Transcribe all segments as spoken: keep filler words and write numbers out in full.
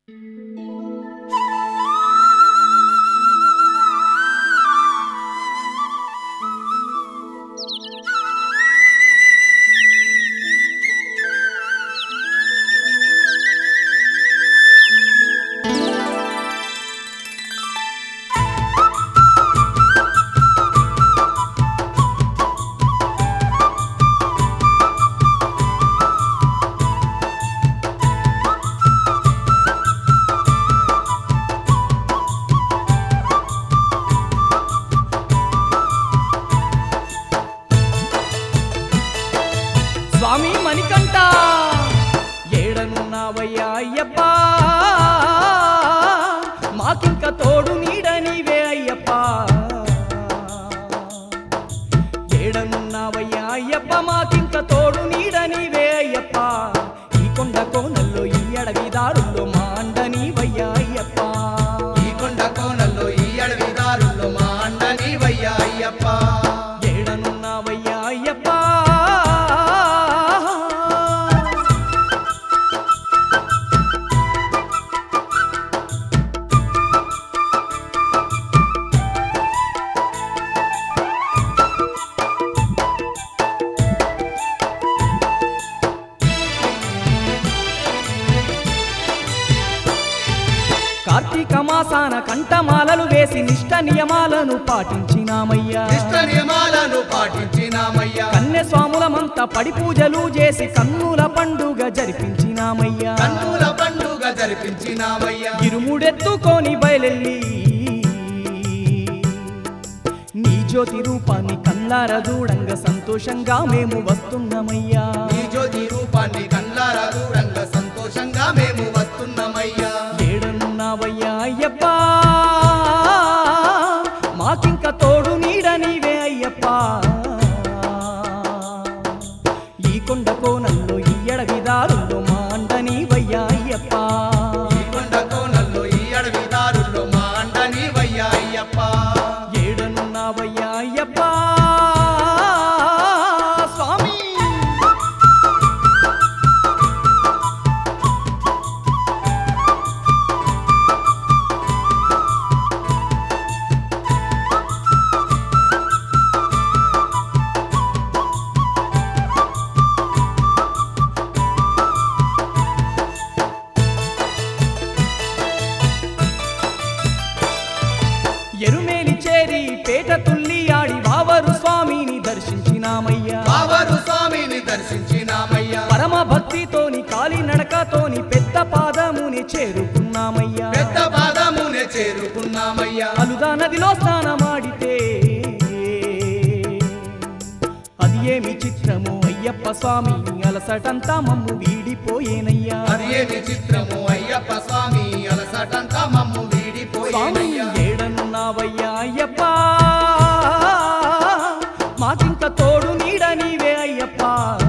స్వామి మణికంఠ ఏడనున్నావయ్యా అయ్యప్ప, మాకింక తోడు నీడ నీవే అయ్యప్ప. ఏడనున్నావయ్యా అయ్యప్ప, మాకింక తోడు నీడ నీవే అయ్యప్ప. ఈ కొండ కోనల్లో ఈ అడవి దారుల్లో మా అండ నీవయ్యా అయ్యప్ప. ఈ కొండ కోనల్లో ఈ అడవి దారుల్లో మా అండ నీవయ్యా అయ్యప్ప. ఏడనున్నావయ్యా అయ్యప్ప. కార్తీక మాసాన కంఠమాలలు వేసి నిష్ట నియమాలను పాటించినామయ్యా. నిష్ట నియమాలను పాటించినామయ్యా. కన్య స్వాములమంతా పడి పూజలు చేసి కన్నుల పండుగ జరిపించినామయ్యా. కన్నుల పండుగ జరిపించినామయ్యా. ఇరుముడెత్తుకొని బయలెల్లి నీ జ్యోతి రూపాన్ని కల్లార చూడంగా సంతోషంగా మేము వస్తున్నామయ్యా. నీ జ్యోతి రూపాన్ని కల్లారా దూరంగా సంతోషంగా మేము వస్తున్నామయ్యా. ఏడనున్నావయ్యా అయ్యప్ప, మాకింక తోడు నీడ నీవే అయ్యప్ప. ఈ కొండ కోనల్లో ఈ అడవి దారుల్లో మా అండ నీవయ్యా అయ్యప్ప. ఈ కొండ కోనల్లో ఈ అడవి దారుల్లో మా అండ నీవయ్యా అయ్యప్ప. ఏడనున్నావయ్యా అయ్యప్ప స్వామి. ఎరుమేలి చేరి పేట తుల్లి ఆడి వావరు స్వామిని దర్శించినామయ్యా. బావరు స్వామిని దర్శించినామయ్యా. పరమ భక్తితోని కాలి నడకతోని పెద్ద పాదముని చేరుకున్నామయ్యా. పెద్ద పాదమునే చేరుకున్నామయ్యా. అలుదా నదిలో స్నానమాడితే అది ఏమి చిత్రము అయ్యప్ప స్వామి, అలసటంతా మమ్ము వీడిపోయేనయ్యా. అది ఏమి చిత్రము అయ్యప్ప స్వామి, అలసటంతా మమ్ము స్వామి వీడిపోయేనయ్యా. ఏడనున్నావయ్యా అయ్యప్ప, మాకింక తోడు నీడ నీవే అయ్యప్ప.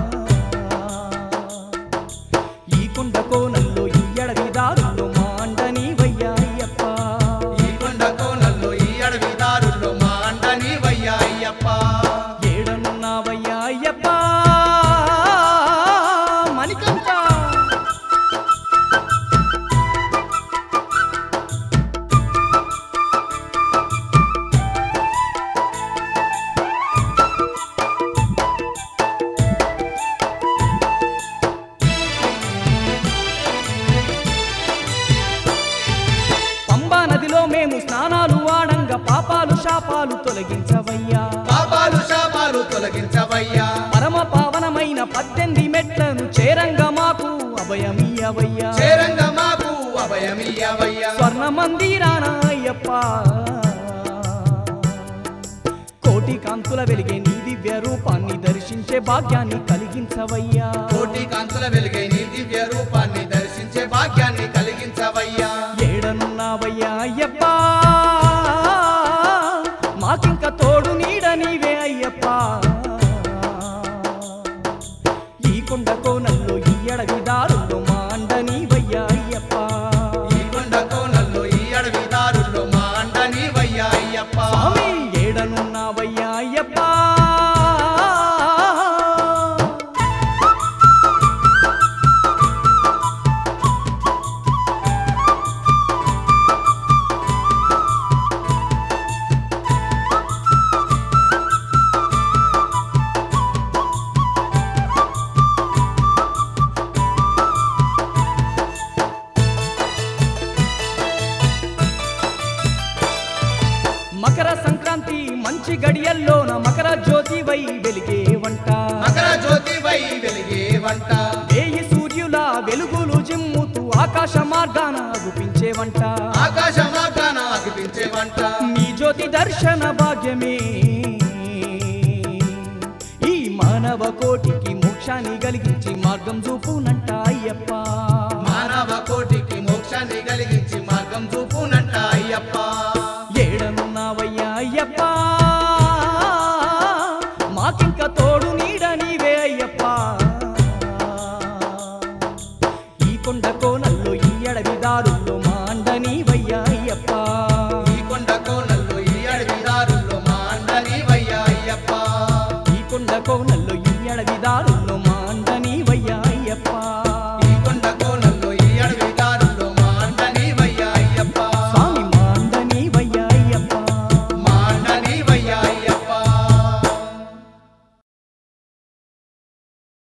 ఈ కొండ కోనల్లో ఈ అడవి దారుల్లో మా అండ నీవయ్యా అయ్యప్ప. ఈ కొండ కోనల్లో ఈ అడవి దారుల్లో మా అండ నీవయ్యా అయ్యప్ప. ఏడనున్నావయ్యా అయ్యప్ప మణికంఠ. పంబా నదిలో మేము స్నానాలు ఆడంగా పాపాలు శాపాలు తొలగించవయ్యా. పాపాలు శాపాలు తొలగించవయ్యా. పరమ పావనమైన పద్దెనిమిది మెట్లను చేరంగా మాకు అభయమియ్యవయ్యా. చేరంగ మాకు అభయమియ్యవయ్యా. స్వర్ణ మందిరాన అయ్యప్ప, కోటి కాంతుల వెలిగే నీ దివ్య రూపాన్ని దర్శించే భాగ్యాన్ని కలిగించవయ్యా. కోటి కాంతుల వెలుగై నీ దివ్య రూపాన్ని దర్శించే భాగ్యాన్ని కలిగించవయ్యా. ఏడనున్నావయ్యా అయ్యప్ప, మాకింక తోడు నీడ నీవే అయ్యప్ప. ఈ కొండ కోనల్లో ఈ అడవి దారుల్లో మా అండ నీవయ్యా అయ్యప్ప. ఈ కొండ కోనల్లో ఈ అడవి దారుల్లో మా అండ నీవయ్యా అయ్యప్ప. స్వామి ఏడనున్నావయ్యా అయ్యప్ప. మధ్యల్లోన మకర జ్యోతివై వెలిగే వంట మకర జ్యోతి వై వెలిగే వంట వేయి సూర్యుల వెలుగులు జిమ్ముతూ ఆకాశ మార్గాన అగుపించే వంట ఆకాశ మార్గాన అగిపించే వంట నీ జ్యోతి దర్శన భాగ్యమే ఈ మానవ కోటికి మోక్షాన్ని కలిగించి మార్గం చూపునంట అయ్యప్ప మానవ కోటికి మోక్షాన్ని కలిగించి మార్గం చూపునంట అయ్యప్ప ఏడనున్నావయ్యా అయ్యప్ప మాకింక తోడు నీడ నీవే అయ్యప్ప ఈ కొండ కోనల్లో ఈ అడవి దారుల్లో